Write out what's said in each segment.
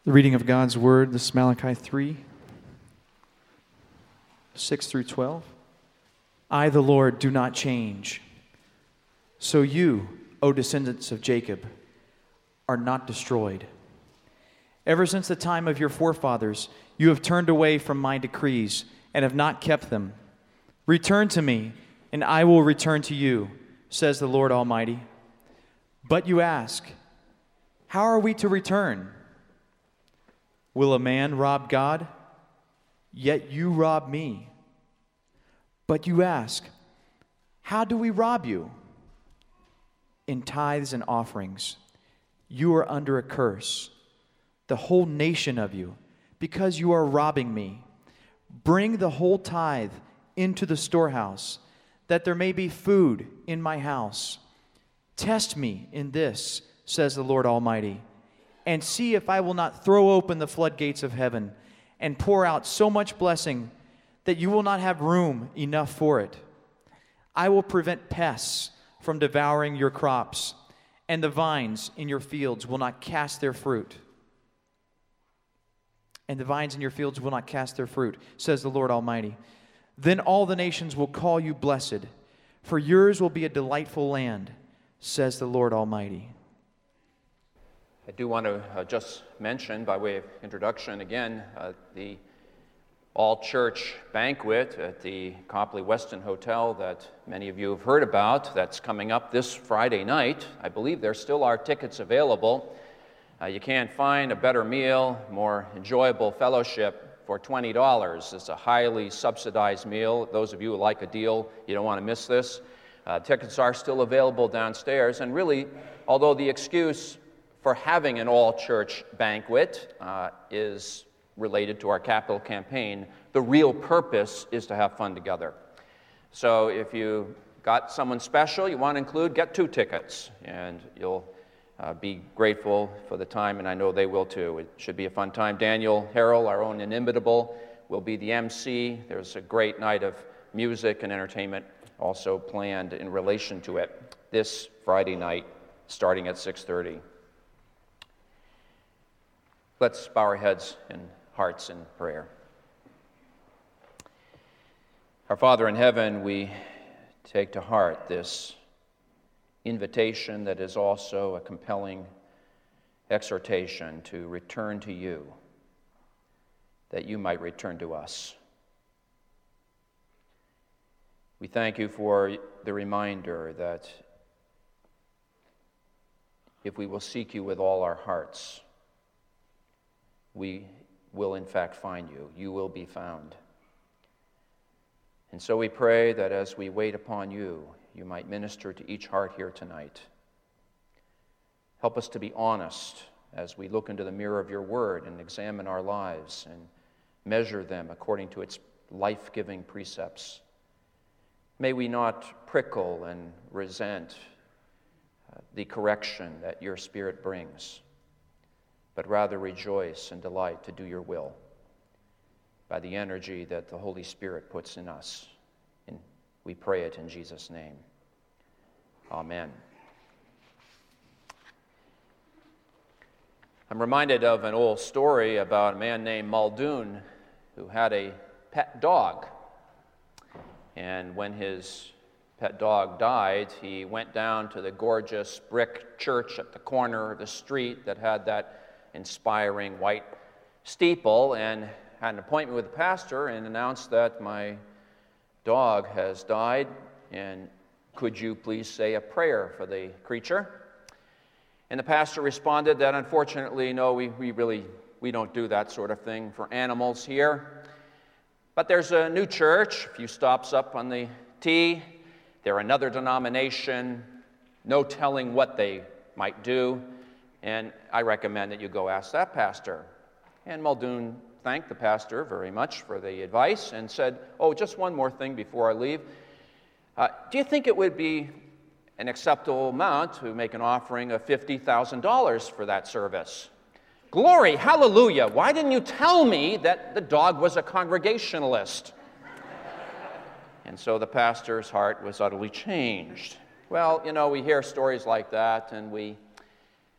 The reading of God's Word, this is Malachi 3, 6 through 12. I, the Lord, do not change. So you, O descendants of Jacob, are not destroyed. Ever since the time of your forefathers, you have turned away from my decrees and have not kept them. Return to me, and I will return to you, says the Lord Almighty. But you ask, how are we to return? Will a man rob God? Yet you rob me. But you ask, how do we rob you? In tithes and offerings. You are under a curse, the whole nation of you, because you are robbing me. Bring the whole tithe into the storehouse, that there may be food in my house. Test me in this, says the Lord Almighty, and see if I will not throw open the floodgates of heaven and pour out so much blessing that you will not have room enough for it. I will prevent pests from devouring your crops, and the vines in your fields will not cast their fruit. And the vines in your fields will not cast their fruit, says the Lord Almighty. Then all the nations will call you blessed, for yours will be a delightful land, says the Lord Almighty. I do want to just mention, by way of introduction again, the all-church banquet at the Copley Weston Hotel that many of you have heard about. That's coming up this Friday night. I believe there still are tickets available. You can't find a better meal, more enjoyable fellowship for $20. It's a highly subsidized meal. Those of you who like a deal, you don't want to miss this. Tickets are still available downstairs. And really, although the excuse for having an all-church banquet is related to our capital campaign, the real purpose is to have fun together. So if you got someone special you want to include, get 2 tickets, and you'll be grateful for the time, and I know they will too. It should be a fun time. Daniel Harrell, our own inimitable, will be the MC. There's a great night of music and entertainment also planned in relation to it this Friday night, starting at 6:30. Let's bow our heads and hearts in prayer. Our Father in heaven, we take to heart this invitation that is also a compelling exhortation to return to you, that you might return to us. We thank you for the reminder that if we will seek you with all our hearts, we will in fact find you. You will be found. And so we pray that as we wait upon you, you might minister to each heart here tonight. Help us to be honest as we look into the mirror of your word and examine our lives and measure them according to its life-giving precepts. May we not prickle and resent the correction that your Spirit brings, but rather rejoice and delight to do your will by the energy that the Holy Spirit puts in us. And we pray it in Jesus' name. Amen. I'm reminded of an old story about a man named Muldoon who had a pet dog. And when his pet dog died, he went down to the gorgeous brick church at the corner of the street that had that inspiring white steeple, and had an appointment with the pastor and announced that my dog has died, and could you please say a prayer for the creature? And the pastor responded that unfortunately, no, we don't do that sort of thing for animals here. But there's a new church, a few stops up on the T. They're another denomination, no telling what they might do. And I recommend that you go ask that pastor. And Muldoon thanked the pastor very much for the advice and said, oh, just one more thing before I leave. Do you think it would be an acceptable amount to make an offering of $50,000 for that service? Glory, hallelujah. Why didn't you tell me that the dog was a Congregationalist? And so the pastor's heart was utterly changed. Well, we hear stories like that, and we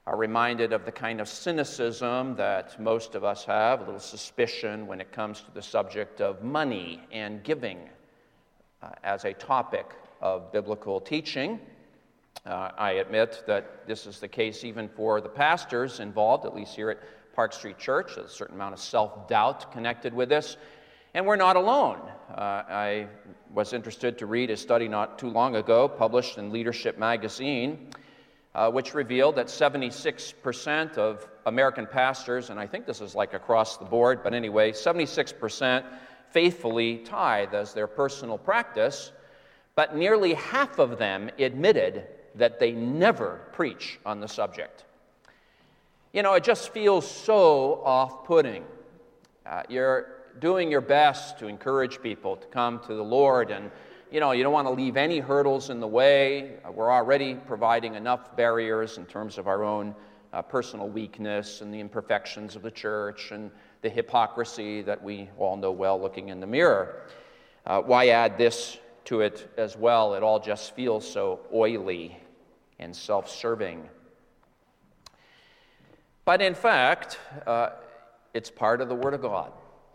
are reminded of the kind of cynicism that most of us have, a little suspicion when it comes to the subject of money and giving as a topic of biblical teaching. I admit that this is the case even for the pastors involved, at least here at Park Street Church. There's a certain amount of self-doubt connected with this. And we're not alone. I was interested to read a study not too long ago, published in Leadership Magazine, which revealed that 76% of American pastors, and I think this is like across the board, but anyway, 76% faithfully tithe as their personal practice, but nearly half of them admitted that they never preach on the subject. You know, it just feels so off-putting. You're doing your best to encourage people to come to the Lord, and you don't want to leave any hurdles in the way. We're already providing enough barriers in terms of our own personal weakness and the imperfections of the church and the hypocrisy that we all know well looking in the mirror. Why add this to it as well? It all just feels so oily and self-serving. But in fact, it's part of the Word of God.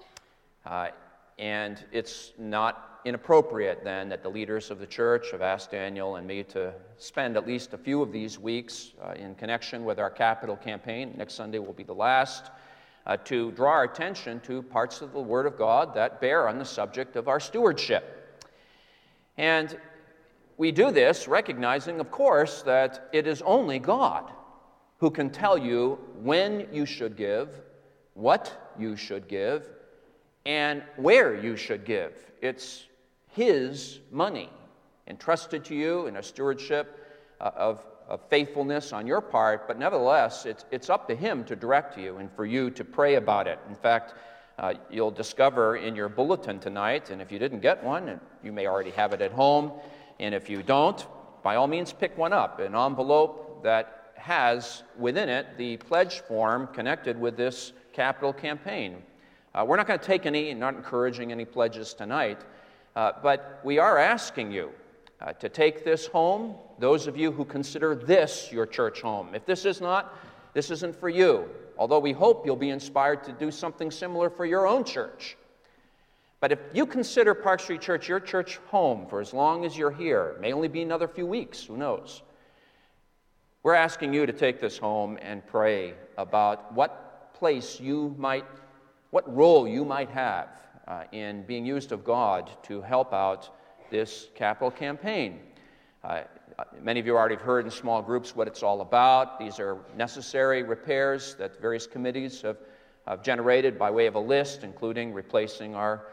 And it's not inappropriate then that the leaders of the church have asked Daniel and me to spend at least a few of these weeks in connection with our capital campaign. Next Sunday will be the last, to draw our attention to parts of the Word of God that bear on the subject of our stewardship. And we do this recognizing, of course, that it is only God who can tell you when you should give, what you should give, and where you should give. It's His money entrusted to you in a stewardship of faithfulness on your part, but nevertheless, it's up to Him to direct you and for you to pray about it. In fact, you'll discover in your bulletin tonight, and if you didn't get one, and you may already have it at home, and if you don't, by all means pick one up, an envelope that has within it the pledge form connected with this capital campaign. We're not going to take any, not encouraging any pledges tonight, but we are asking you to take this home, those of you who consider this your church home. If this is not, this isn't for you, although we hope you'll be inspired to do something similar for your own church. But if you consider Park Street Church your church home for as long as you're here, it may only be another few weeks, who knows, we're asking you to take this home and pray about what role you might have in being used of God to help out this capital campaign. Many of you already have heard in small groups what it's all about. These are necessary repairs that various committees have generated by way of a list, including replacing our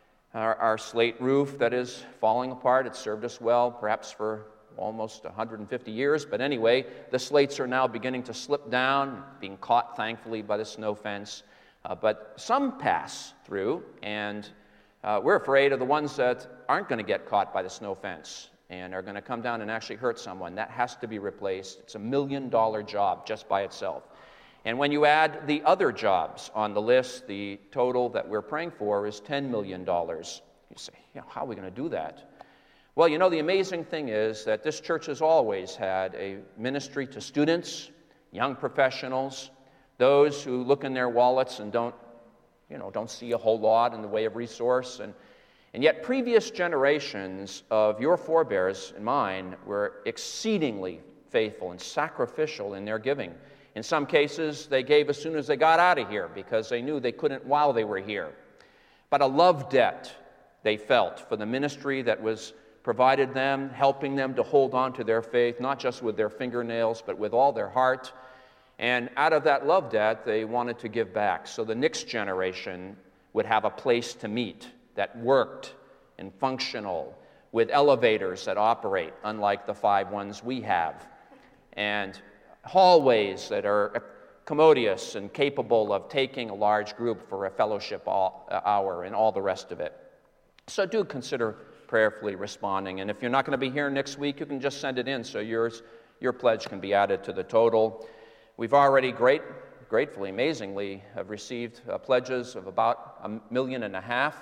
slate roof that is falling apart. It's served us well, perhaps for almost 150 years, but anyway, the slates are now beginning to slip down, being caught, thankfully, by the snow fence. But some pass through, and we're afraid of the ones that aren't going to get caught by the snow fence and are going to come down and actually hurt someone. That has to be replaced. It's $1 million job just by itself. And when you add the other jobs on the list, the total that we're praying for is $10 million. You say, how are we going to do that? Well, the amazing thing is that this church has always had a ministry to students, young professionals, those who look in their wallets and don't see a whole lot in the way of resource. And yet previous generations of your forebears and mine were exceedingly faithful and sacrificial in their giving. In some cases, they gave as soon as they got out of here because they knew they couldn't while they were here. But a love debt they felt for the ministry that was provided them, helping them to hold on to their faith, not just with their fingernails, but with all their heart. And out of that love debt, they wanted to give back so the next generation would have a place to meet that worked and functional, with elevators that operate, unlike the 5 ones we have, and hallways that are commodious and capable of taking a large group for a fellowship hour and all the rest of it. So do consider prayerfully responding. And if you're not going to be here next week, you can just send it in so your pledge can be added to the total. We've already gratefully, amazingly, have received pledges of about $1.5 million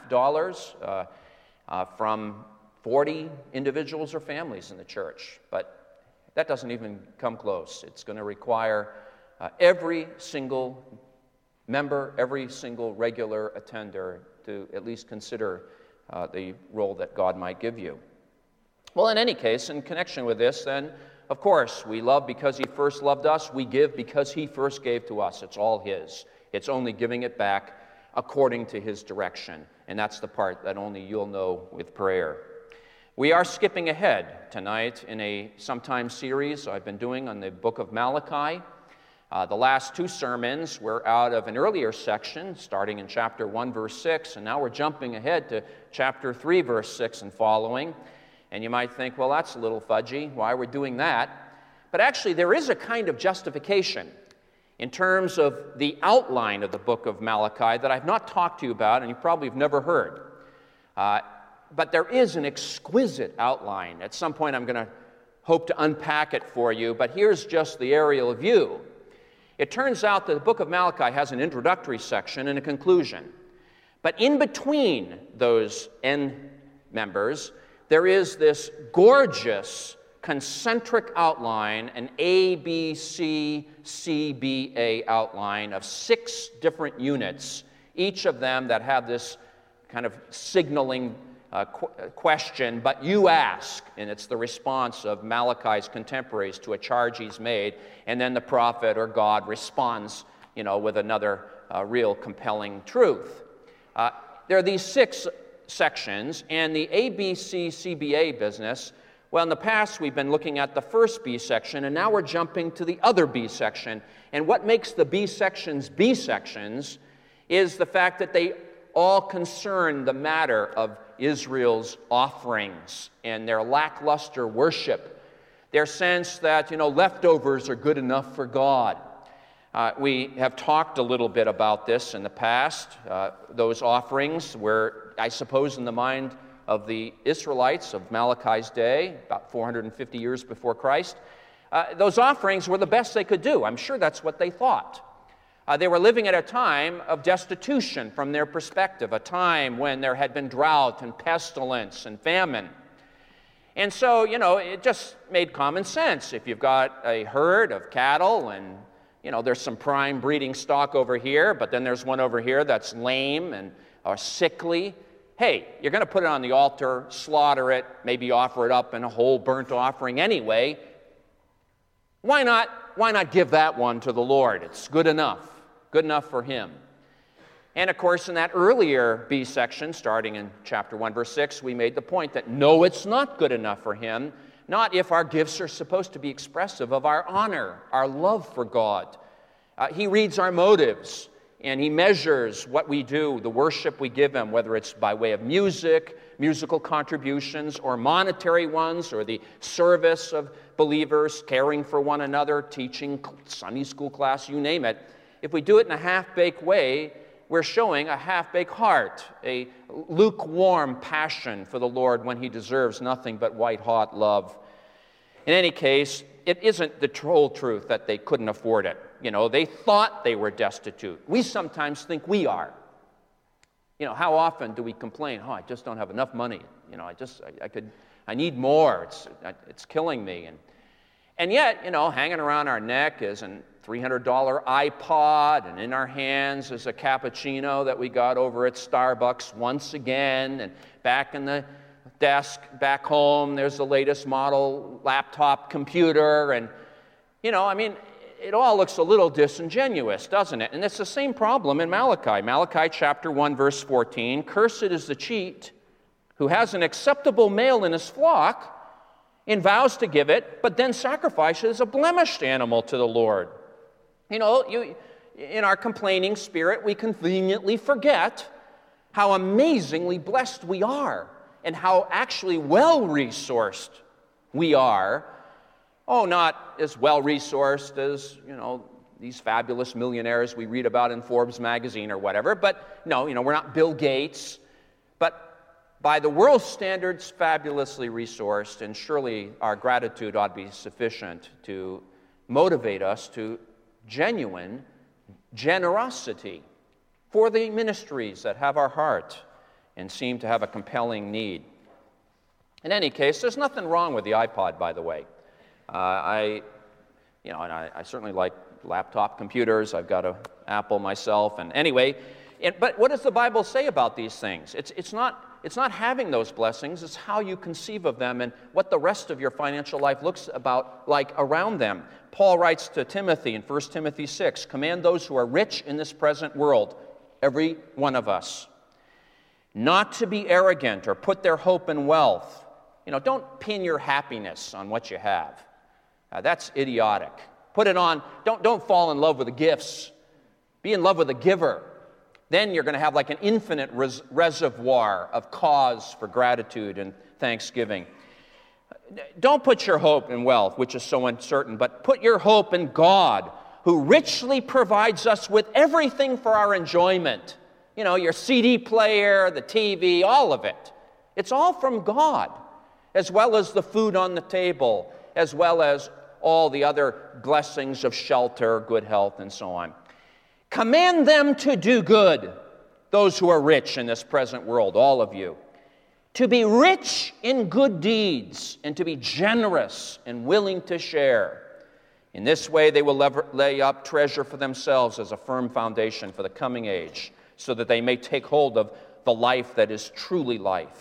from 40 individuals or families in the church. But that doesn't even come close. It's going to require every single member, every single regular attender to at least consider the role that God might give you. Well, in any case, in connection with this, then, of course, we love because He first loved us. We give because He first gave to us. It's all His. It's only giving it back according to His direction. And that's the part that only you'll know with prayer. We are skipping ahead tonight in a sometime series I've been doing on the book of Malachi. The last two sermons were out of an earlier section, starting in chapter 1, verse 6, and now we're jumping ahead to chapter 3, verse 6 and following. And you might think, well, that's a little fudgy. Why are we doing that? But actually, there is a kind of justification in terms of the outline of the book of Malachi that I've not talked to you about, and you probably have never heard. But there is an exquisite outline. At some point, I'm going to hope to unpack it for you, but here's just the aerial view. It turns out that the book of Malachi has an introductory section and a conclusion. But in between those end members, there is this gorgeous concentric outline, an ABCCBA outline of 6 different units, each of them that have this kind of signaling question, but you ask, and it's the response of Malachi's contemporaries to a charge he's made, and then the prophet or God responds, with another real compelling truth. There are these 6 sections, and the ABCCBA business, well, in the past we've been looking at the first B section, and now we're jumping to the other B section. And what makes the B sections is the fact that they all concern the matter of Israel's offerings and their lackluster worship, their sense that, leftovers are good enough for God. We have talked a little bit about this in the past. Those offerings were, I suppose, in the mind of the Israelites of Malachi's day, about 450 years before Christ. Those offerings were the best they could do. I'm sure that's what they thought. They were living at a time of destitution from their perspective, a time when there had been drought and pestilence and famine. And so, it just made common sense. If you've got a herd of cattle and, there's some prime breeding stock over here, but then there's one over here that's lame and or sickly, hey, you're going to put it on the altar, slaughter it, maybe offer it up in a whole burnt offering anyway. Why not give that one to the Lord? It's good enough for Him. And of course, in that earlier B section, starting in chapter 1, verse 6, we made the point that no, it's not good enough for Him, not if our gifts are supposed to be expressive of our honor, our love for God. He reads our motives, and He measures what we do, the worship we give Him, whether it's by way of music, musical contributions, or monetary ones, or the service of believers, caring for one another, teaching Sunday school class, you name it. If we do it in a half-baked way, we're showing a half-baked heart, a lukewarm passion for the Lord when He deserves nothing but white-hot love. In any case, it isn't the whole truth that they couldn't afford it. They thought they were destitute. We sometimes think we are. How often do we complain, I just don't have enough money. I need more. It's killing me. And yet, hanging around our neck is a $300 iPod, and in our hands is a cappuccino that we got over at Starbucks once again, and back in the desk back home, there's the latest model laptop computer, and, it all looks a little disingenuous, doesn't it? And it's the same problem in Malachi. Malachi chapter 1, verse 14, "Cursed is the cheat who has an acceptable male in his flock, and vows to give it, but then sacrifices a blemished animal to the Lord." In our complaining spirit, we conveniently forget how amazingly blessed we are and how actually well-resourced we are. Oh, not as well-resourced as, these fabulous millionaires we read about in Forbes magazine or whatever, but no, we're not Bill Gates, but by the world's standards, fabulously resourced, and surely our gratitude ought to be sufficient to motivate us to genuine generosity for the ministries that have our heart and seem to have a compelling need. In any case, there's nothing wrong with the iPod, by the way. I certainly like laptop computers. I've got an Apple myself. And anyway, but what does the Bible say about these things? It's not having those blessings. It's how you conceive of them and what the rest of your financial life looks like around them. Paul writes to Timothy in 1 Timothy 6, "Command those who are rich in this present world," every one of us, "not to be arrogant or put their hope in wealth." Don't pin your happiness on what you have. That's idiotic. Put it on, don't fall in love with the gifts. Be in love with the giver. Then you're going to have like an infinite reservoir of cause for gratitude and thanksgiving. Don't put your hope in wealth, which is so uncertain, but put your hope in God, who richly provides us with everything for our enjoyment. Your CD player, the TV, all of it. It's all from God, as well as the food on the table, as well as all the other blessings of shelter, good health, and so on. Command them to do good, those who are rich in this present world, all of you, to be rich in good deeds and to be generous and willing to share. In this way, they will lay up treasure for themselves as a firm foundation for the coming age, so that they may take hold of the life that is truly life.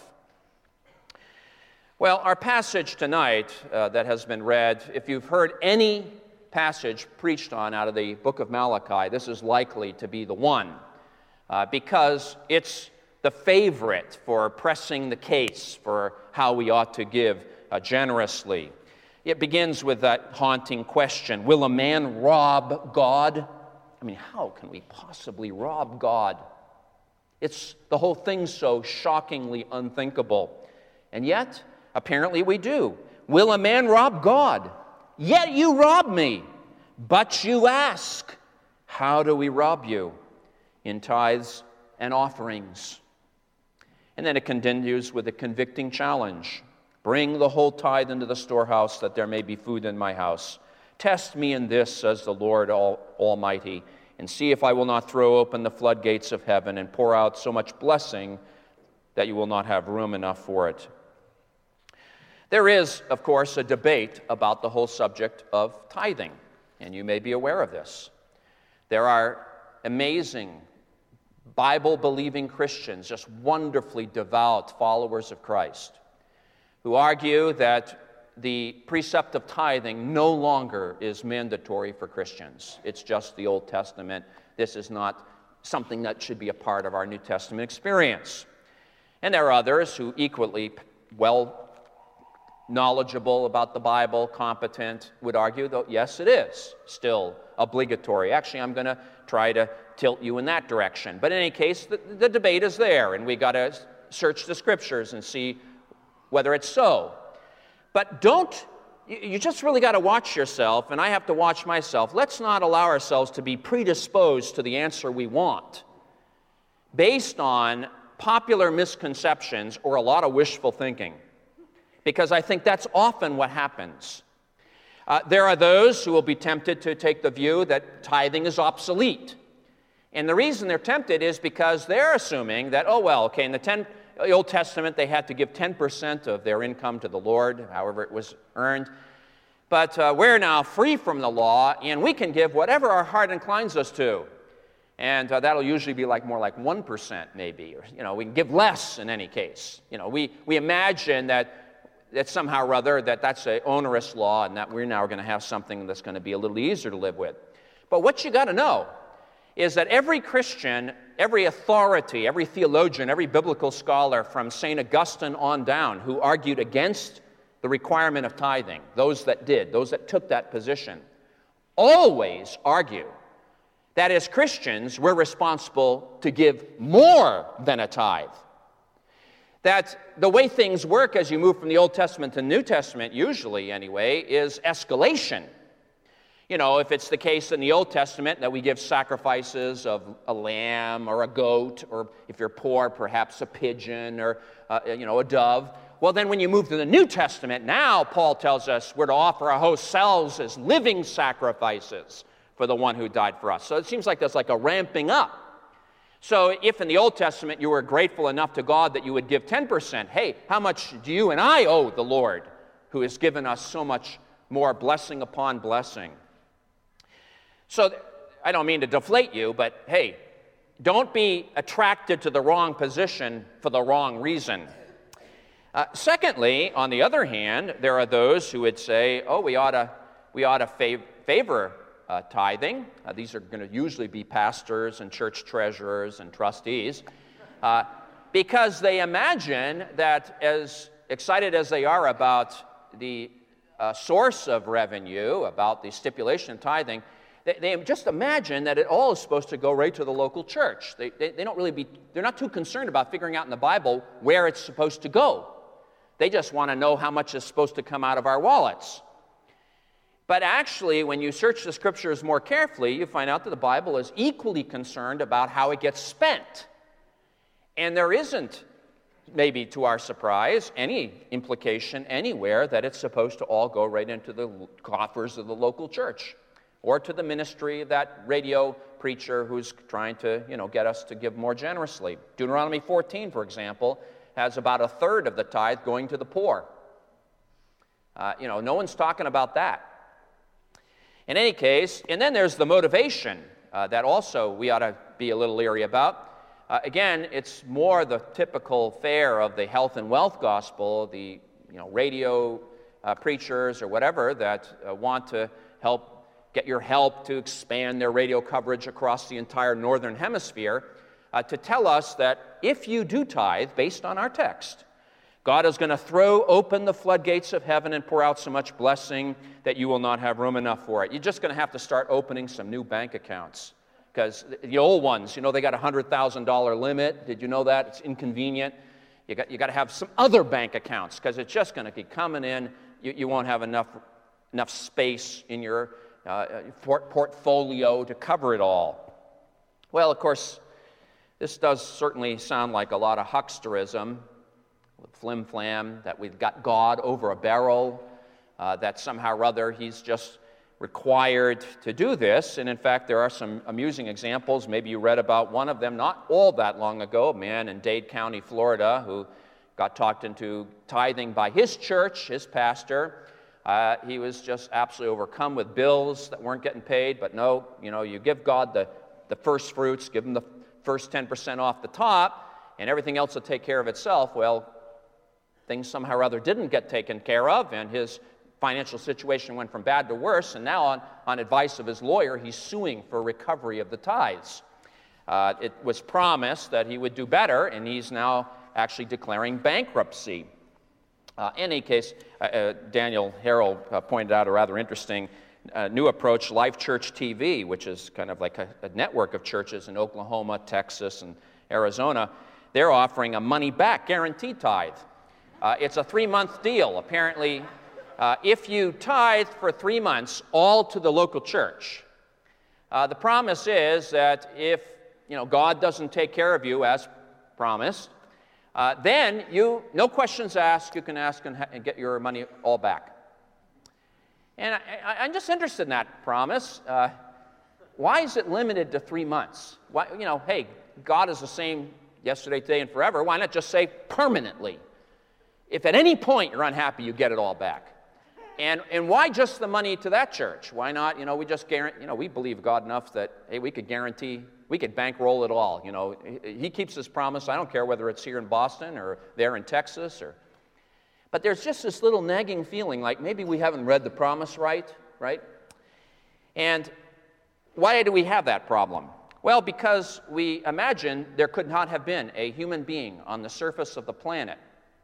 Well, our passage tonight that has been read, if you've heard any passage preached on out of the book of Malachi, this is likely to be the one, because it's the favorite for pressing the case for how we ought to give generously. It begins with that haunting question, will a man rob God? I mean, how can we possibly rob God? It's the whole thing's so shockingly unthinkable. And yet, apparently we do. Will a man rob God? Yet you rob me. But you ask, how do we rob you? In tithes and offerings. And then it continues with a convicting challenge. Bring the whole tithe into the storehouse, that there may be food in my house. Test me in this, says the Lord Almighty, and see if I will not throw open the floodgates of heaven and pour out so much blessing that you will not have room enough for it. There is, of course, a debate about the whole subject of tithing, and you may be aware of this. There are amazing Bible-believing Christians, just wonderfully devout followers of Christ, who argue that the precept of tithing no longer is mandatory for Christians. It's just the Old Testament. This is not something that should be a part of our New Testament experience. And there are others who equally well knowledgeable about the Bible, competent, would argue that yes, it is still obligatory. Actually, I'm going to try to tilt you in that direction. But in any case, the debate is there, and we've got to search the Scriptures and see whether it's so. But you just really got to watch yourself, and I have to watch myself. Let's not allow ourselves to be predisposed to the answer we want based on popular misconceptions or a lot of wishful thinking, because I think that's often what happens. There are those who will be tempted to take the view that tithing is obsolete. And the reason they're tempted is because they're assuming that, in the Old Testament, they had to give 10% of their income to the Lord, however it was earned. But we're now free from the law, and we can give whatever our heart inclines us to. And that'll usually be more like 1% maybe. Or, we can give less in any case. We imagine that somehow or other that's an onerous law and that we're now going to have something that's going to be a little easier to live with. But what you got to know is that every Christian, every authority, every theologian, every biblical scholar from St. Augustine on down who argued against the requirement of tithing, those that took that position, always argue that as Christians we're responsible to give more than a tithe. That the way things work as you move from the Old Testament to the New Testament, usually anyway, is escalation. If it's the case in the Old Testament that we give sacrifices of a lamb or a goat, or if you're poor, perhaps a pigeon or, a dove. Well, then when you move to the New Testament, now Paul tells us we're to offer our whole selves as living sacrifices for the one who died for us. So it seems like there's like a ramping up. So if in the Old Testament you were grateful enough to God that you would give 10%, hey, how much do you and I owe the Lord who has given us so much more blessing upon blessing? So I don't mean to deflate you, but hey, don't be attracted to the wrong position for the wrong reason. Secondly, on the other hand, there are those who would say, oh, we ought to favor tithing. These are going to usually be pastors and church treasurers and trustees, because they imagine that, as excited as they are about the source of revenue, about the stipulation of tithing, they just imagine that it all is supposed to go right to the local church. They don't really they're not too concerned about figuring out in the Bible where it's supposed to go. They just want to know how much is supposed to come out of our wallets. But actually, when you search the scriptures more carefully, you find out that the Bible is equally concerned about how it gets spent. And there isn't, maybe to our surprise, any implication anywhere that it's supposed to all go right into the coffers of the local church or to the ministry of that radio preacher who's trying to, get us to give more generously. Deuteronomy 14, for example, has about a third of the tithe going to the poor. No one's talking about that. In any case, and then there's the motivation that also we ought to be a little leery about. Again, it's more the typical fare of the health and wealth gospel, the radio preachers or whatever that want to get your help to expand their radio coverage across the entire northern hemisphere, to tell us that if you do tithe, based on our text, God is going to throw open the floodgates of heaven and pour out so much blessing that you will not have room enough for it. You're just going to have to start opening some new bank accounts, because the old ones, they got a $100,000 limit. Did you know that? It's inconvenient. You got to have some other bank accounts, because it's just going to keep coming in. You won't have enough space in your portfolio to cover it all. Well, of course, this does certainly sound like a lot of hucksterism, flim-flam, that we've got God over a barrel, that somehow or other he's just required to do this. And in fact, there are some amusing examples. Maybe you read about one of them not all that long ago, a man in Dade County, Florida, who got talked into tithing by his church, his pastor. He was just absolutely overcome with bills that weren't getting paid, but no, you give God the first fruits, give him the first 10% off the top, and everything else will take care of itself. Well, things somehow or other didn't get taken care of, and his financial situation went from bad to worse, and now on advice of his lawyer, he's suing for recovery of the tithes. It was promised that he would do better, and he's now actually declaring bankruptcy. In any case, Daniel Harrell pointed out a rather interesting new approach, Life Church TV, which is kind of like a network of churches in Oklahoma, Texas, and Arizona. They're offering a money-back guaranteed tithe. It's a 3-month deal. Apparently, if you tithe for 3 months, all to the local church, the promise is that if God doesn't take care of you as promised, then no questions asked, you can ask and get your money all back. And I'm just interested in that promise. Why is it limited to 3 months? Why, hey, God is the same yesterday, today, and forever. Why not just say permanently? If at any point you're unhappy, you get it all back. And why just the money to that church? Why not, we just guarantee, we believe God enough that, hey, we could guarantee, we could bankroll it all. He keeps his promise. I don't care whether it's here in Boston or there in Texas But there's just this little nagging feeling like maybe we haven't read the promise right? And why do we have that problem? Well, because we imagine there could not have been a human being on the surface of the planet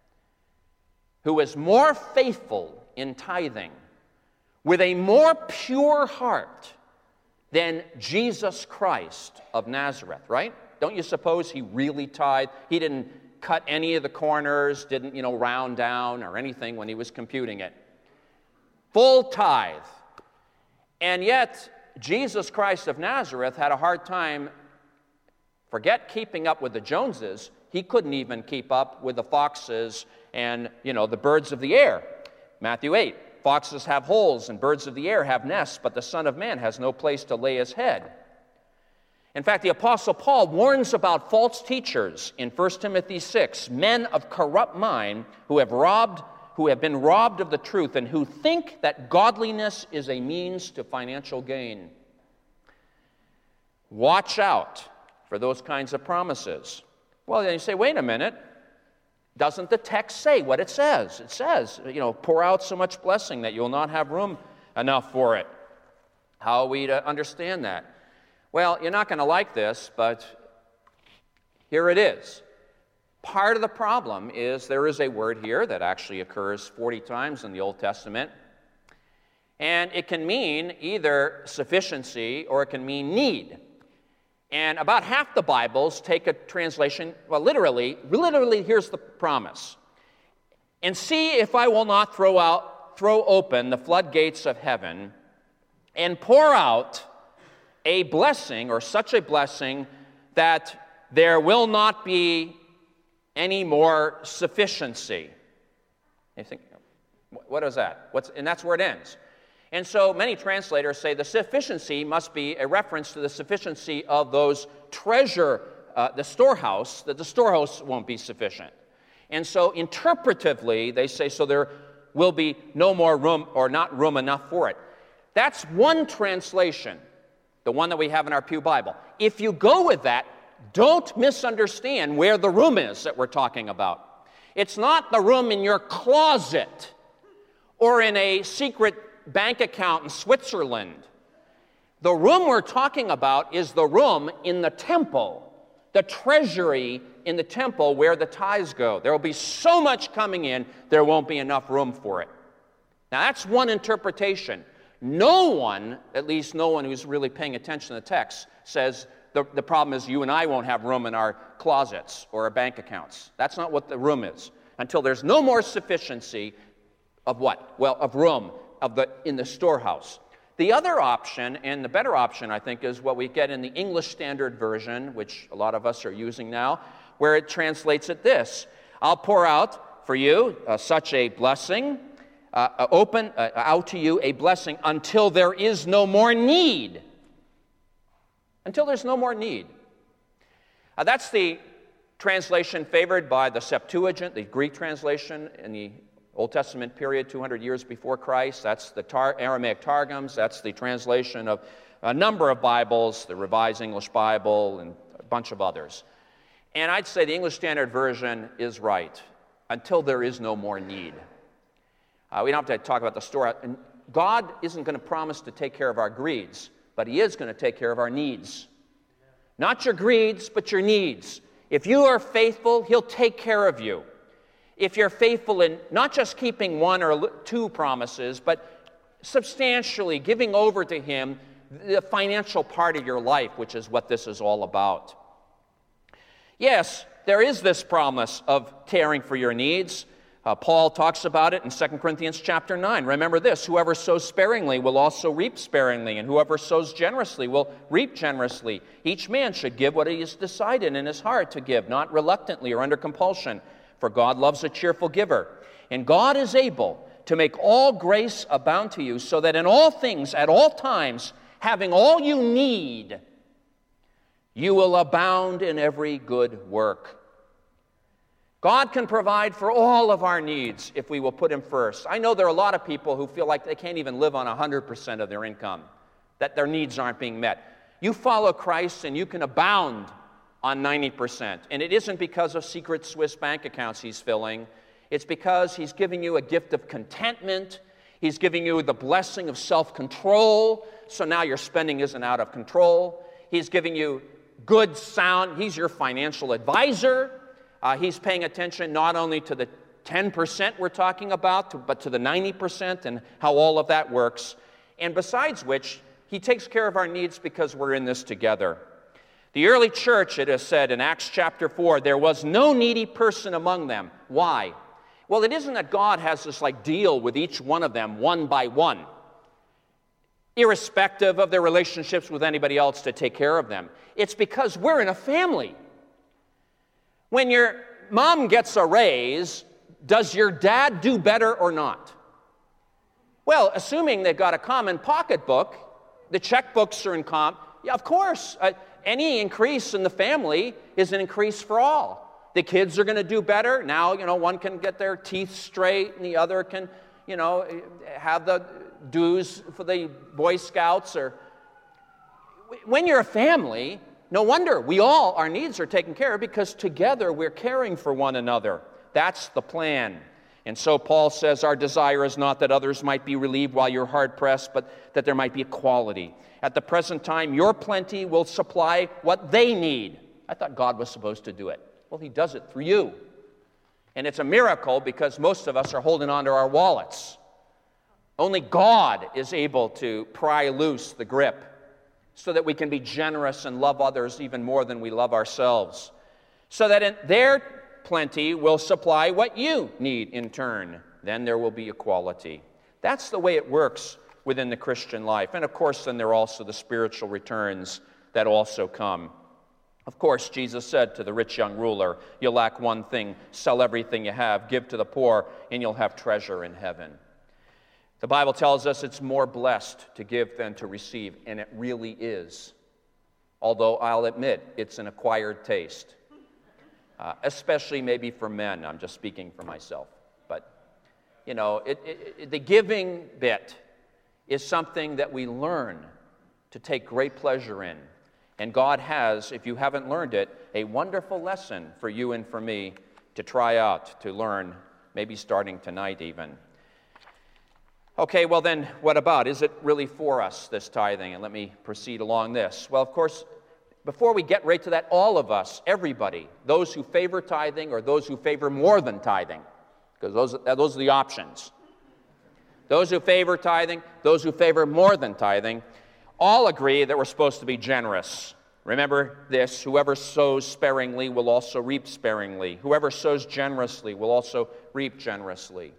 who is more faithful in tithing with a more pure heart than Jesus Christ of Nazareth, right? Don't you suppose he really tithed? He didn't cut any of the corners, didn't, round down or anything when he was computing it. Full tithe. And yet, Jesus Christ of Nazareth had a hard time, forget keeping up with the Joneses, he couldn't even keep up with the foxes and, the birds of the air. Matthew 8, foxes have holes and birds of the air have nests, but the Son of Man has no place to lay his head. In fact, the Apostle Paul warns about false teachers in 1 Timothy 6, men of corrupt mind who have been robbed of the truth and who think that godliness is a means to financial gain. Watch out for those kinds of promises. Well, then you say, wait a minute. Doesn't the text say what it says? It says, pour out so much blessing that you'll not have room enough for it. How are we to understand that? Well, you're not going to like this, but here it is. Part of the problem is there is a word here that actually occurs 40 times in the Old Testament, and it can mean either sufficiency or it can mean need. And about half the Bibles take a translation, well, literally, here's the promise. And see if I will not throw open the floodgates of heaven and pour out a blessing, or such a blessing, that there will not be any more sufficiency. You think, what is that? And that's where it ends. And so many translators say the sufficiency must be a reference to the sufficiency of those treasure, the storehouse, that the storehouse won't be sufficient. And so interpretively, they say, so there will be no more room, or not room enough for it. That's one translation, the one that we have in our Pew Bible. If you go with that, don't misunderstand where the room is that we're talking about. It's not the room in your closet or in a secret bank account in Switzerland. The room we're talking about is the room in the temple, the treasury in the temple where the tithes go. There will be so much coming in, there won't be enough room for it. Now that's one interpretation. No one, at least no one who's really paying attention to the text, says the problem is you and I won't have room in our closets or our bank accounts. That's not what the room is. Until there's no more sufficiency of what? Well, of room in the storehouse. The other option, and the better option, I think, is what we get in the English Standard Version, which a lot of us are using now, where it translates it this: I'll pour out for you such a blessing, open out to you a blessing until there is no more need. Until there's no more need. That's the translation favored by the Septuagint, the Greek translation in the Old Testament period, 200 years before Christ. That's the Aramaic Targums. That's the translation of a number of Bibles, the Revised English Bible, and a bunch of others. And I'd say the English Standard Version is right, until there is no more need. We don't have to talk about the story. And God isn't going to promise to take care of our greeds, but He is going to take care of our needs. Not your greeds, but your needs. If you are faithful, He'll take care of you. If you're faithful in not just keeping one or two promises, but substantially giving over to Him the financial part of your life, which is what this is all about. Yes, there is this promise of caring for your needs. Paul talks about it in 2 Corinthians chapter 9. Remember this: whoever sows sparingly will also reap sparingly, and whoever sows generously will reap generously. Each man should give what he has decided in his heart to give, not reluctantly or under compulsion. For God loves a cheerful giver. And God is able to make all grace abound to you, so that in all things, at all times, having all you need, you will abound in every good work. God can provide for all of our needs if we will put Him first. I know there are a lot of people who feel like they can't even live on 100% of their income, that their needs aren't being met. You follow Christ and you can abound on 90%. And it isn't because of secret Swiss bank accounts He's filling. It's because He's giving you a gift of contentment. He's giving you the blessing of self-control, so now your spending isn't out of control. He's giving you good, sound, He's your financial advisor. He's paying attention not only to the 10% we're talking about, but to the 90% and how all of that works. And besides which, He takes care of our needs because we're in this together. The early church, it is said in Acts chapter 4, there was no needy person among them. Why? Well, it isn't that God has this deal with each one of them one by one, irrespective of their relationships with anybody else to take care of them. It's because we're in a family. When your mom gets a raise, does your dad do better or not? Well, assuming they've got a common pocketbook, the checkbooks are in common, yeah, of course. Any increase in the family is an increase for all. The kids are going to do better. Now, one can get their teeth straight and the other can, have the dues for the Boy Scouts. when you're a family, no wonder our needs are taken care of, because together we're caring for one another. That's the plan. And so Paul says, our desire is not that others might be relieved while you're hard-pressed, but that there might be equality. At the present time, your plenty will supply what they need. I thought God was supposed to do it. Well, he does it through you. And it's a miracle, because most of us are holding on to our wallets. Only God is able to pry loose the grip so that we can be generous and love others even more than we love ourselves. So that in their plenty will supply what you need in turn. Then there will be equality. That's the way it works within the Christian life. And of course, then there are also the spiritual returns that also come. Of course, Jesus said to the rich young ruler, you'll lack one thing, sell everything you have, give to the poor, and you'll have treasure in heaven. The Bible tells us it's more blessed to give than to receive, and it really is. Although I'll admit, it's an acquired taste. Especially maybe for men. I'm just speaking for myself. But, you know, the giving bit is something that we learn to take great pleasure in. And God has, if you haven't learned it, a wonderful lesson for you and for me to try out, to learn, maybe starting tonight even. Okay, well then, what about? Is it really for us, this tithing? And let me proceed along this. Well, of course, before we get right to that, all of us, everybody, those who favor tithing or those who favor more than tithing, because those are the options. Those who favor tithing, those who favor more than tithing, all agree that we're supposed to be generous. Remember this, whoever sows sparingly will also reap sparingly. Whoever sows generously will also reap generously.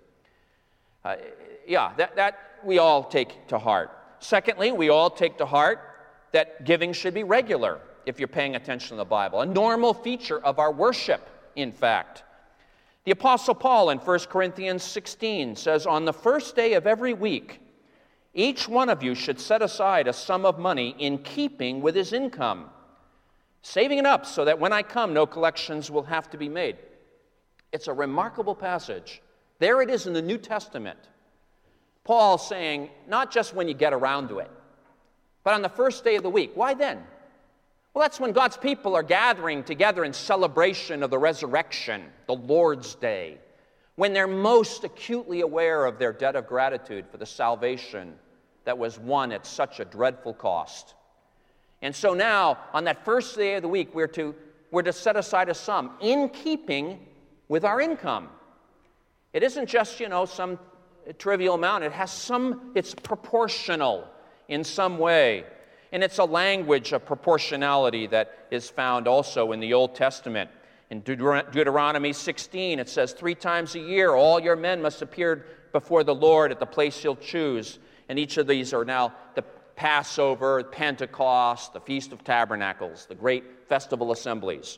That we all take to heart. Secondly, we all take to heart that giving should be regular, if you're paying attention to the Bible. A normal feature of our worship, in fact. The Apostle Paul in 1 Corinthians 16 says, on the first day of every week, each one of you should set aside a sum of money in keeping with his income, saving it up so that when I come, no collections will have to be made. It's a remarkable passage. There it is in the New Testament. Paul saying, not just when you get around to it, but on the first day of the week. Why then? Well, that's when God's people are gathering together in celebration of the resurrection, the Lord's Day, when they're most acutely aware of their debt of gratitude for the salvation that was won at such a dreadful cost. And so now, on that first day of the week, we're to set aside a sum in keeping with our income. It isn't just, some trivial amount. It's proportional in some way. And it's a language of proportionality that is found also in the Old Testament. In Deuteronomy 16, it says, 3 times a year, all your men must appear before the Lord at the place he'll choose. And each of these are now the Passover, Pentecost, the Feast of Tabernacles, the great festival assemblies.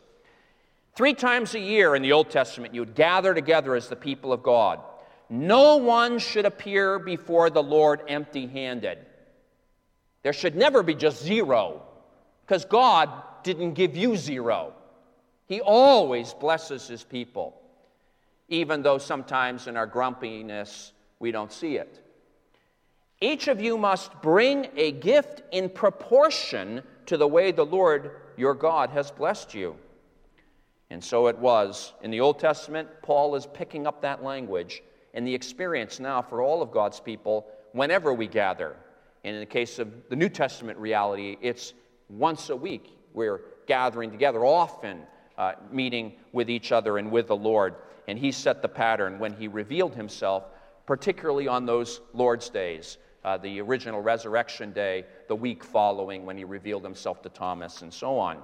3 times a year in the Old Testament, you would gather together as the people of God. No one should appear before the Lord empty-handed. There should never be just 0, because God didn't give you 0. He always blesses his people, even though sometimes in our grumpiness we don't see it. Each of you must bring a gift in proportion to the way the Lord your God has blessed you. And so it was. In the Old Testament, Paul is picking up that language and the experience now for all of God's people whenever we gather. And in the case of the New Testament reality, it's once a week. We're gathering together, often meeting with each other and with the Lord. And he set the pattern when he revealed himself, particularly on those Lord's days, the original resurrection day, the week following when he revealed himself to Thomas, and so on.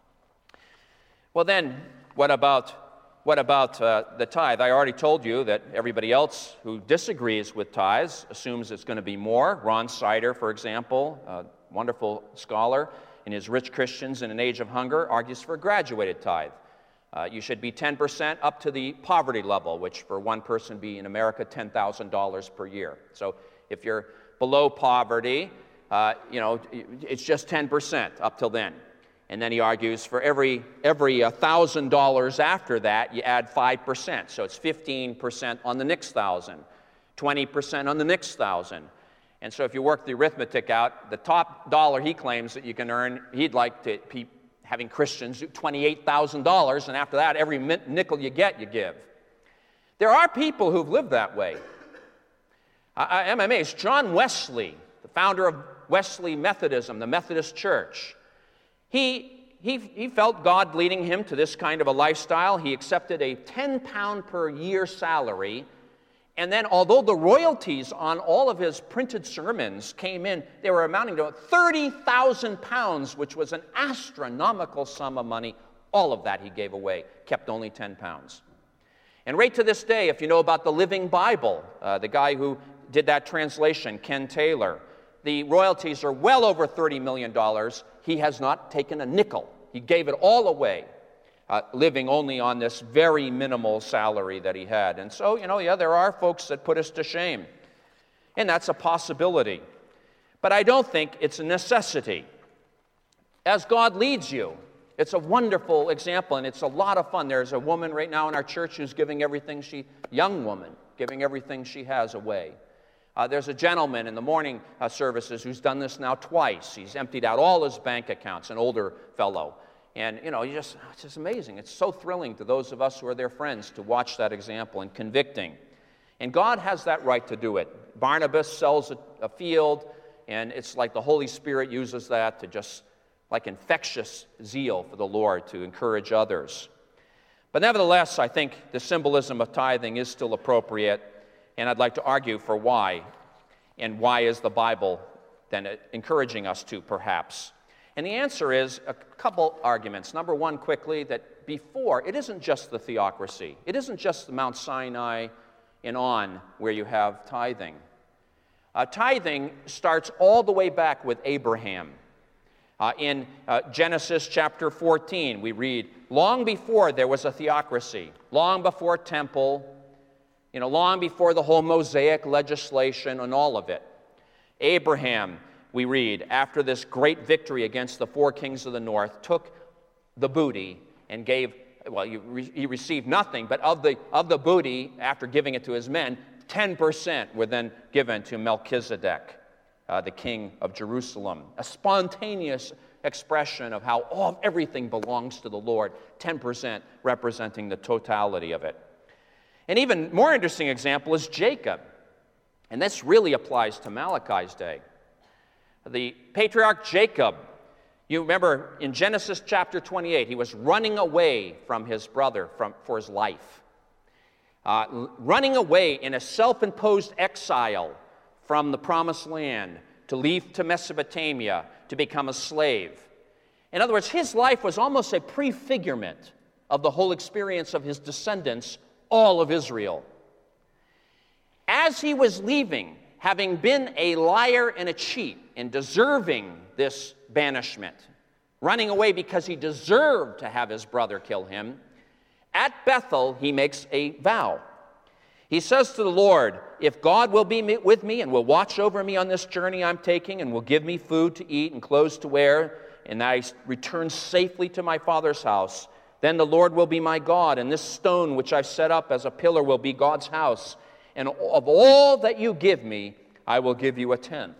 Well then, what about the tithe? I already told you that everybody else who disagrees with tithes assumes it's going to be more. Ron Sider, for example, a wonderful scholar, in his Rich Christians in an Age of Hunger, argues for a graduated tithe. You should be 10% up to the poverty level, which for one person be in America $10,000 per year. So if you're below poverty, it's just 10% up till then. And then he argues for every $1,000 after that, you add 5%. So it's 15% on the next 1,000, 20% on the next 1,000. And so if you work the arithmetic out, the top dollar he claims that you can earn, he'd like to be having Christians do $28,000, and after that, every nickel you get, you give. There are people who've lived that way. I'm amazed. John Wesley, the founder of Wesley Methodism, the Methodist Church, he felt God leading him to this kind of a lifestyle. He accepted a 10-pound per year salary. And then, although the royalties on all of his printed sermons came in, they were amounting to 30,000 pounds, which was an astronomical sum of money. All of that he gave away, kept only 10 pounds. And right to this day, if you know about the Living Bible, the guy who did that translation, Ken Taylor, the royalties are well over $30 million. He has not taken a nickel. He gave it all away. Living only on this very minimal salary that he had. And so, there are folks that put us to shame. And that's a possibility. But I don't think it's a necessity. As God leads you, it's a wonderful example, and it's a lot of fun. There's a woman right now in our church who's giving everything young woman, giving everything she has away. There's a gentleman in the morning services who's done this now twice. He's emptied out all his bank accounts, an older fellow. And, it's just amazing. It's so thrilling to those of us who are their friends to watch that example and convicting. And God has that right to do it. Barnabas sells a field, and it's like the Holy Spirit uses that to just, like infectious zeal for the Lord, to encourage others. But nevertheless, I think the symbolism of tithing is still appropriate, and I'd like to argue for why. And why is the Bible then encouraging us to, perhaps? And the answer is a couple arguments. Number one, quickly, that before, it isn't just the theocracy. It isn't just the Mount Sinai and on where you have tithing. Tithing starts all the way back with Abraham. In Genesis chapter 14, we read, long before there was a theocracy, long before temple, long before the whole Mosaic legislation and all of it, Abraham, we read, after this great victory against the four kings of the north, took the booty and gave, he received nothing, but of the booty, after giving it to his men, 10% were then given to Melchizedek, the king of Jerusalem. A spontaneous expression of how everything belongs to the Lord, 10% representing the totality of it. An even more interesting example is Jacob, and this really applies to Malachi's day. The patriarch Jacob, you remember in Genesis chapter 28, he was running away from his brother for his life. Running away in a self-imposed exile from the promised land to leave to Mesopotamia to become a slave. In other words, his life was almost a prefigurement of the whole experience of his descendants, all of Israel. As he was leaving, having been a liar and a cheat and deserving this banishment, running away because he deserved to have his brother kill him, at Bethel he makes a vow. He says to the Lord, if God will be with me and will watch over me on this journey I'm taking and will give me food to eat and clothes to wear, and I return safely to my father's house, then the Lord will be my God, and this stone which I've set up as a pillar will be God's house. And of all that you give me, I will give you a tenth.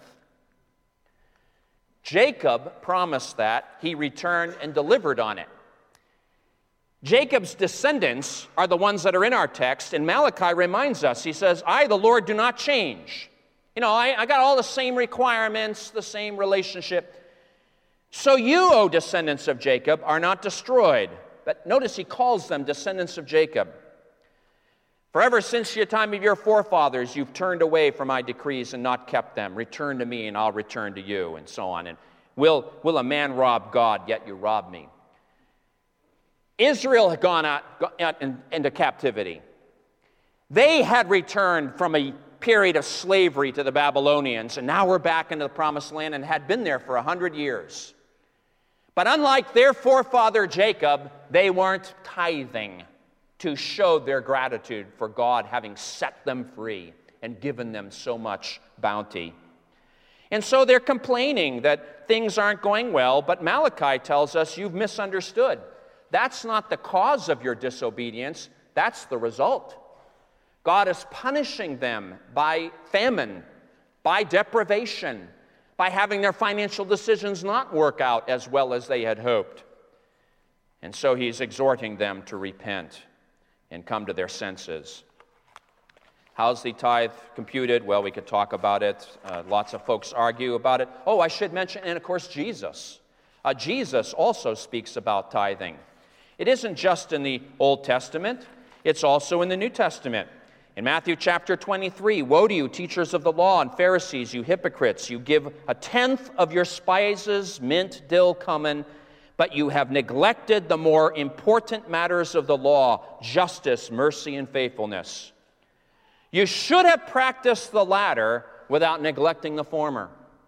Jacob promised that. He returned and delivered on it. Jacob's descendants are the ones that are in our text, and Malachi reminds us. He says, I, the Lord, do not change. I got all the same requirements, the same relationship. So you, O descendants of Jacob, are not destroyed. But notice he calls them descendants of Jacob. For ever since the time of your forefathers, you've turned away from my decrees and not kept them. Return to me, and I'll return to you, and so on. And will a man rob God, yet you rob me? Israel had gone out into captivity. They had returned from a period of slavery to the Babylonians, and now we're back into the promised land and had been there for 100 years. But unlike their forefather Jacob, they weren't tithing to show their gratitude for God having set them free and given them so much bounty. And so they're complaining that things aren't going well, but Malachi tells us you've misunderstood. That's not the cause of your disobedience, that's the result. God is punishing them by famine by deprivation, by having their financial decisions not work out as well as they had hoped. And so he's exhorting them to repent and come to their senses. How's the tithe computed? Well, we could talk about it. Lots of folks argue about it. Oh, I should mention, and of course, Jesus. Jesus also speaks about tithing. It isn't just in the Old Testament, it's also in the New Testament. In Matthew chapter 23, woe to you, teachers of the law and Pharisees, you hypocrites! You give a tenth of your spices, mint, dill, cumin, but you have neglected the more important matters of the law, justice, mercy, and faithfulness. You should have practiced the latter without neglecting the former.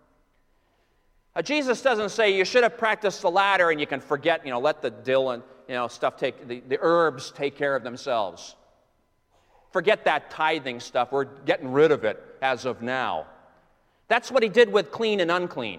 Jesus doesn't say you should have practiced the latter and you can forget, let the dill and stuff the herbs take care of themselves. Forget that tithing stuff. We're getting rid of it as of now. That's what he did with clean and unclean.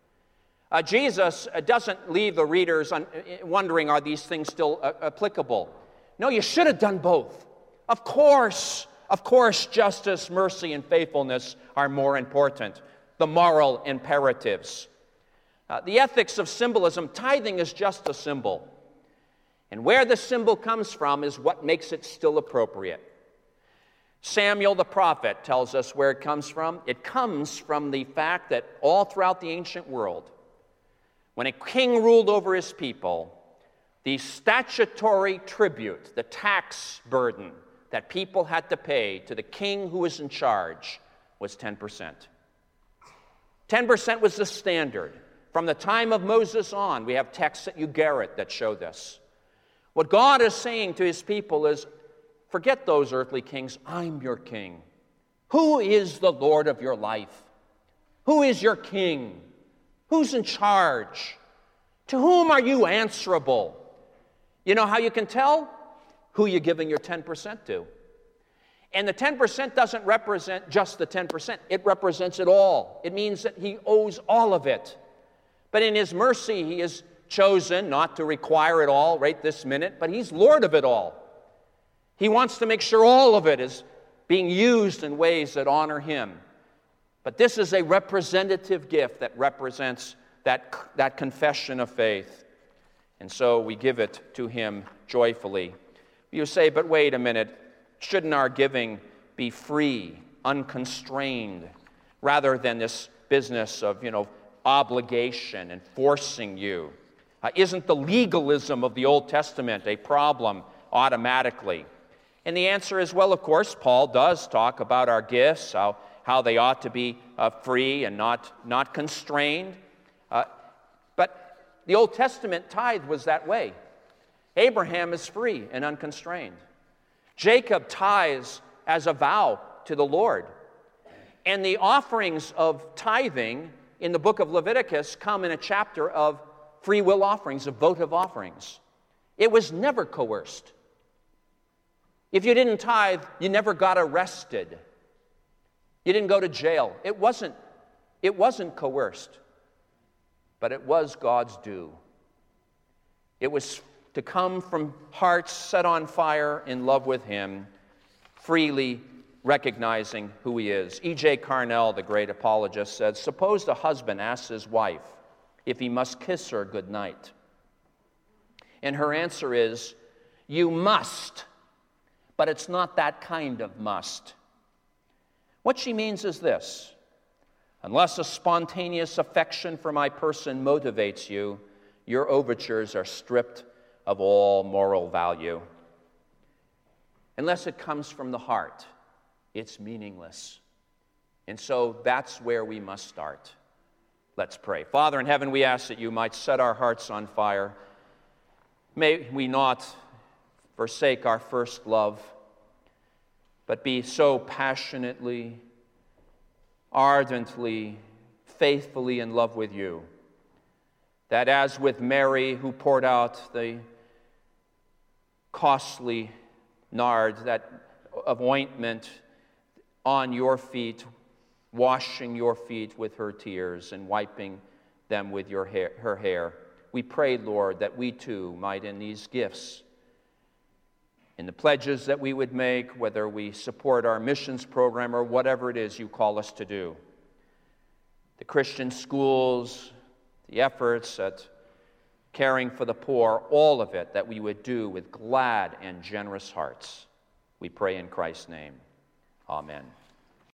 Jesus doesn't leave the readers wondering, are these things still applicable? No, you should have done both. Of course, justice, mercy, and faithfulness are more important. The moral imperatives. The ethics of symbolism, tithing is just a symbol. And where the symbol comes from is what makes it still appropriate. Samuel the prophet tells us where it comes from. It comes from the fact that all throughout the ancient world, when a king ruled over his people, the statutory tribute, the tax burden that people had to pay to the king who was in charge was 10%. 10% was the standard. From the time of Moses on, we have texts at Ugarit that show this. What God is saying to his people is, forget those earthly kings, I'm your king. Who is the Lord of your life? Who is your king? Who's in charge? To whom are you answerable? You know how you can tell? Who you're giving your 10% to. And the 10% doesn't represent just the 10%. It represents it all. It means that he owes all of it. But in his mercy, he has chosen not to require it all right this minute, but he's Lord of it all. He wants to make sure all of it is being used in ways that honor him. But this is a representative gift that represents that confession of faith. And so we give it to him joyfully. You say, but wait a minute, shouldn't our giving be free, unconstrained, rather than this business of, obligation and forcing you? Isn't the legalism of the Old Testament a problem automatically? And the answer is, well, of course, Paul does talk about our gifts, how they ought to be free and not constrained. But the Old Testament tithe was that way. Abraham is free and unconstrained. Jacob tithes as a vow to the Lord. And the offerings of tithing in the book of Leviticus come in a chapter of free will offerings, of votive offerings. It was never coerced. If you didn't tithe, you never got arrested. You didn't go to jail. It wasn't coerced, but it was God's due. It was to come from hearts set on fire in love with him, freely recognizing who he is. E.J. Carnell, the great apologist, said, suppose the husband asks his wife if he must kiss her goodnight. And her answer is, you must, but it's not that kind of must. What she means is this: unless a spontaneous affection for my person motivates you, your overtures are stripped of all moral value. Unless it comes from the heart, it's meaningless. And so that's where we must start. Let's pray. Father in heaven, we ask that you might set our hearts on fire. May we not forsake our first love, but be so passionately, ardently, faithfully in love with you, that as with Mary, who poured out the costly nard, that of ointment on your feet, washing your feet with her tears and wiping them with her hair. We pray, Lord, that we too might in these gifts, in the pledges that we would make, whether we support our missions program or whatever it is you call us to do, the Christian schools, the efforts at caring for the poor, all of it that we would do with glad and generous hearts. We pray in Christ's name. Amen.